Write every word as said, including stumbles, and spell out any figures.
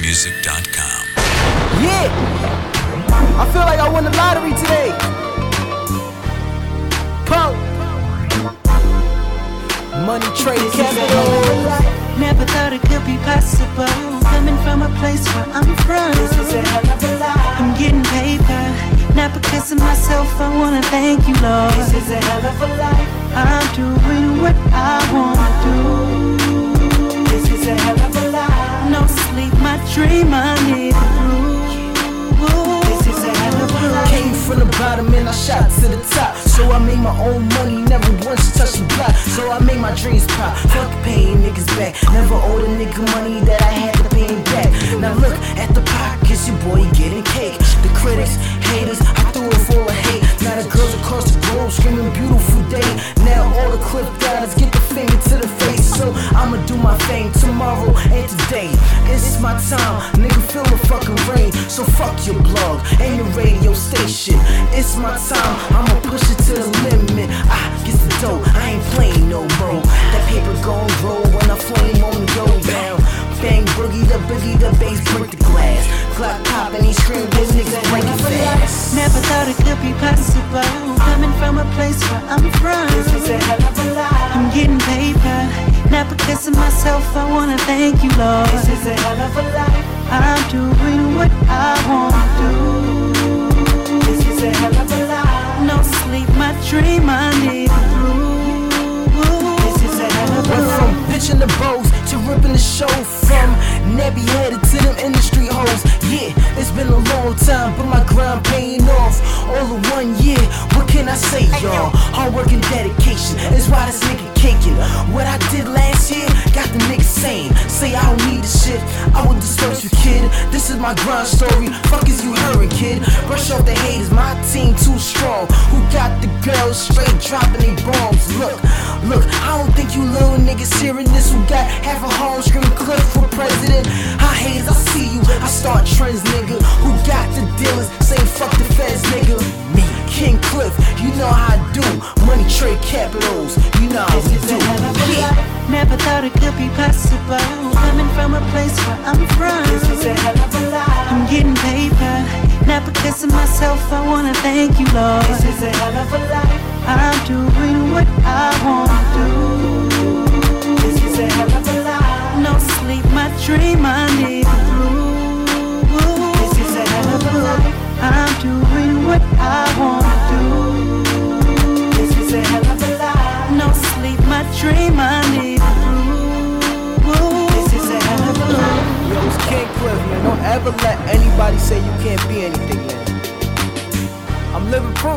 music dot com. Yeah! I feel like I won the lottery today. Pump. Money trading capital. Never thought it could be possible. Coming from a place where I'm from. This is a hell of a life. I'm getting paper, not because of myself. I wanna thank you, Lord. This is a hell of a life. I'm doing what I wanna do. This is a hell of a life. No sleep, my dream I live through. This is a hell of a life. Came from the bottom and I shot to the top. So I made my own money, never once touched the block. So I made my dreams pop. Fuck paying niggas back. Never owed a nigga money that I had to pay him back. Now look at the pockets, your boy getting cake. The critics, haters, I threw it full of hate. Now the girls across the globe screaming beautiful day. Now all the clip downers get the finger to the face. So I'ma do my thing tomorrow and today. It's my time, nigga, feel the fucking rain. So fuck your blog and your radio station. It's my time, I'ma push it to the limit. I get the dough, I ain't playing no more. That paper gon' grow when I flame on the go down. Bang boogie, the boogie, the bass break the glass. Clock pop and he scream, this nigga break it fast. Never thought it could be possible. Coming from a place where I'm from. This is a hell of a life. I'm getting paper, not because of myself. I wanna thank you, Lord. This is a hell of a life. I'm doing what I wanna do. This is a hell of a life. No sleep, my dream I live through. This is a hell of a life. Went from pitching the bows to ripping the show. From Nebby headed to them industry hoes. Yeah, it's been a long time, but my grind paying off. All in one year, what can I say, y'all? Hard work and dedication is why this nigga caking. What I did last year got the niggas saying, say I don't need this shit, I will disperse you, kid. This is my grind story, fuck is you hearing, kid? Brush off the haters, my team too strong. Who got the girls straight dropping they bombs? Look, look, I don't think you little niggas hearing this. Who got half a home screaming Cliff for president? Hi haters, I see you, I start trends, nigga. Who got the dealers saying fuck the feds, nigga? Me, King Cliff, you know how I do. Money trade capitals, you know how we do. Yeah. Never thought it could be possible. Coming from a place where I'm from. This is a hell of a life. I'm getting paper, not because of myself. I wanna thank you, Lord. This is a hell of a life. I'm doing what I wanna do. This is a hell of a life. No sleep, my dream I live through. This is a hell of a life. I'm doing what I wanna do. This is a hell of a life. No sleep, my dream I live through. This is a hell of a life. Yo, it's King Cliff, man. Don't ever let anybody say you can't be anything, man. I'm living proof.